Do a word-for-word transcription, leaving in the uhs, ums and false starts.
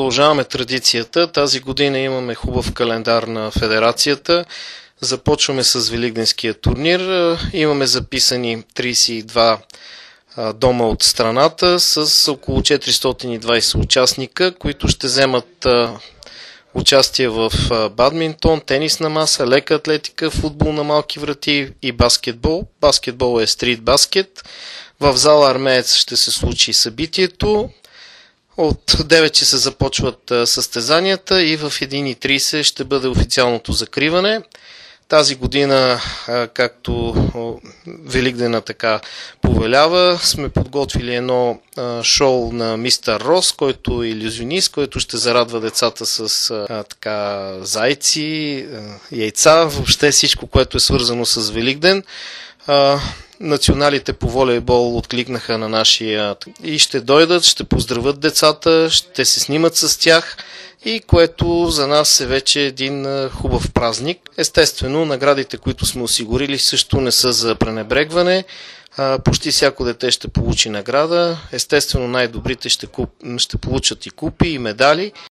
продължаваме традицията. Тази година имаме хубав календар на федерацията. Започваме с Великденския турнир. Имаме записани тридесет и два дома от страната с около четиристотин и двадесет участника, които ще вземат участие в бадминтон, тенисна маса, лека атлетика, футбол на малки врати и баскетбол. Баскетбол е стрит баскет. В зала Армеец ще се случи събитието. От девет часа започват състезанията и в едно и тридесет ще бъде официалното закриване. Тази година, както Великдена така повелява, сме подготвили едно шоу на мистер Рос, който е илюзионист, който ще зарадва децата с а, така, зайци, яйца, въобще всичко, което е свързано с Великден. А, националите по волейбол откликнаха на нашия и ще дойдат, ще поздравят децата, ще се снимат с тях, и което за нас е вече един хубав празник. Естествено, наградите, които сме осигурили, също не са за пренебрегване. Почти всяко дете ще получи награда. Естествено, най-добрите ще, куп... ще получат и купи, и медали.